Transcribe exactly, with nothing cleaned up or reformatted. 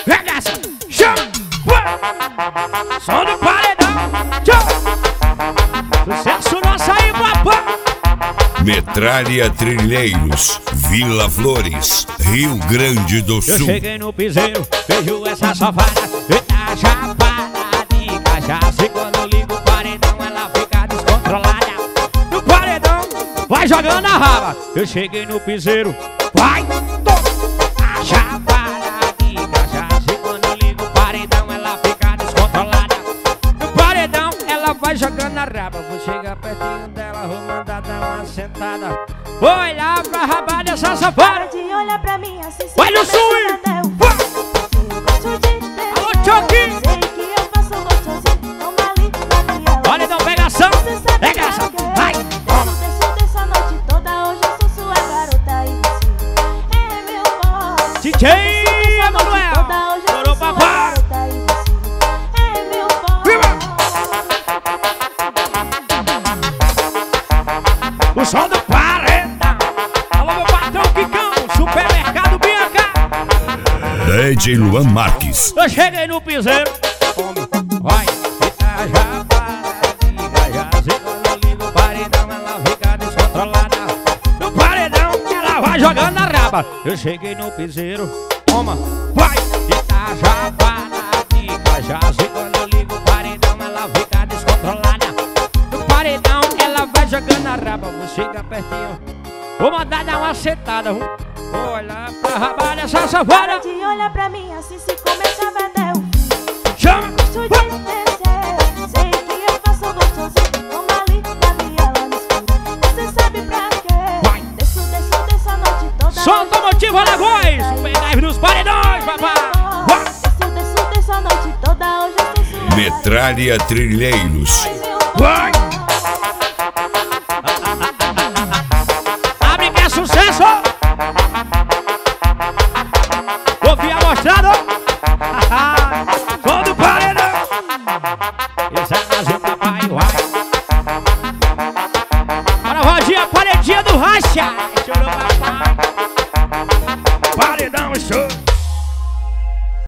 regaça, chama, som do paredão, tchau. Sucesso nosso aí, papai. Metralha Trilheiros, Vila Flores, Rio Grande do Sul. Eu cheguei no piseiro, vejo essa safada, eita chapada de cachaça. E quando ligo o paredão, ela fica descontrolada. No paredão, vai jogando a raba. Eu cheguei no piseiro, vai, toma, a chapada de cachaça. E quando ligo o paredão, ela fica descontrolada. No paredão, ela vai jogando a raba. Vou chegar pertinho dela, vou mandar dar uma sentada. Vou olhar pra raba dessa safada. De olhar pra mim assim, olha o swing! Alô, Choquinho! Sei que eu faço gostosinho, toma ali, Daniela. Olha, então pegação! Pega essa! Vai! Toma! Deixa dessa noite toda, hoje eu sou sua garota e você é meu boy. D J Emanuel! Chorou papai! É meu boy. O som do paredão! Alô, meu patrão Quicão! Supermercado Bianca! D J Luan Marques. Eu cheguei no piseiro, homem, vai, fica já para já. Se quando eu ligo o paredão, ela fica descontrolada. No paredão, ela vai jogando a raba. Eu cheguei no piseiro, toma, vai, fica já para já. Se quando eu ligo o paredão, ela fica descontrolada. No paredão, ela vai jogando a raba. Vou chegar pertinho, vou mandar dar uma sentada. Vou olhar pra raba dessa safada. De olhar pra mim assim, se começar vai dar um Chama! gosto de descer. Sei que eu faço gostosinho, toma ali, Daniela no escuro. Você sabe pra quê? Vai. Desço, desço dessa noite toda. Solta o motivo, Alagoas! O pendrive nos paredões, papai! Vai. Desço, desço dessa noite toda, hoje eu sou sua Metralha Trilheiros. Vai! Abre que é sucesso! Ouvi amostrado! Som do paredão! Esse é mais um papai, vai! Bora, Rodinha, paredinha do racha! Chorou papai! Paredão, show!